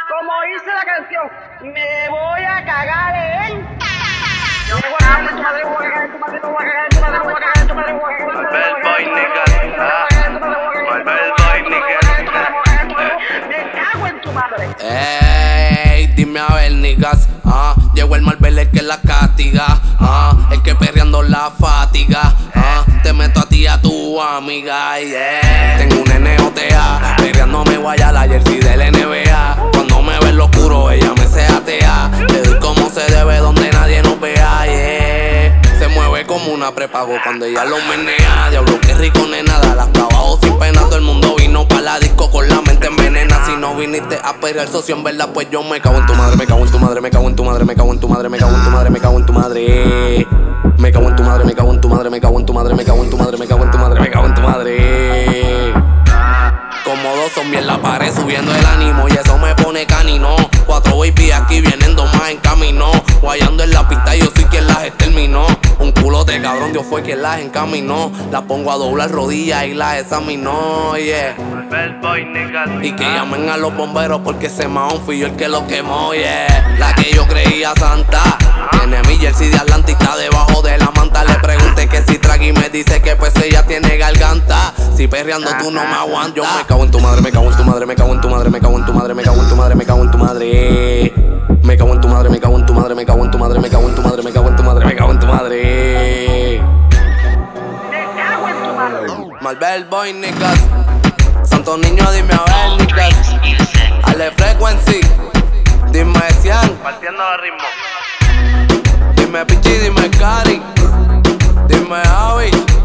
Como dice la canción, me voy a cagar en. Me voy a cagar en tu madre, me voy a cagar en tu madre, me voy a cagar en tu madre, me voy a cagar en tu madre, me voy a cagar en tu madre, me voy a cagar en tu madre, me cago en tu madre. Ey, dime a ver, niggas. Llegó el Marvel, el que la castiga. El que perreando la fatiga. Te meto a ti y a tu amiga. Yeah. Tengo un NOTA, perreando me guaya la jersey del NBA. Cuando me ve en lo oscuro, ella me se atea. Le doy como se debe, donde nadie nos vea. Yeah. Se mueve como una prepago cuando ella lo menea. Diablo, qué rico, nena, dale hasta abajo sin pena. Todo el mundo vino pa' la disco con la mente envenena. Si no viniste a perrear, socio, en verdad, pues yo me cago en tu madre, me cago en tu madre, me cago en tu madre, me cago en tu madre, me cago en tu madre, me cago en tu madre. Me cago en tu madre, me cago en tu madre, me cago en tu madre, me cago en tu madre, me cago en tu madre, me cago en tu madre. Como dos zombies en la pared subiendo el ánimo y eso me pone canino. 4 baby aquí vienen 2 más en camino. Guayando en la pista yo soy quien las exterminó. Un culote cabrón, Dios fue quien las encaminó. La pongo a doblar rodillas y las examinó, yeah. Y que llamen a los bomberos porque ese mahón fui yo el que lo quemó, yeah. La que yo creía santa tiene mi jersey de Atlanta debajo de la manta. Le pregunté que si tragué y me dice que pues ella tiene garganta. Si perreando tú no me aguantas. Yo me cago en tu madre, me cago en tu madre, me cago en tu madre, me cago en tu madre, me cago en tu madre, me cago en tu madre. Me cago en tu madre, me cago en tu madre, me cago en tu madre, me cago en tu madre, me cago en tu madre, me cago en tu madre. Me cago en tu madre. Marvel Boy, niggas. Santo niño, dime a ver, niggas. Ale Frequency. Dime Cian. Partiendo los ritmos. Dime Pichi, dime Cari. Dime Javi.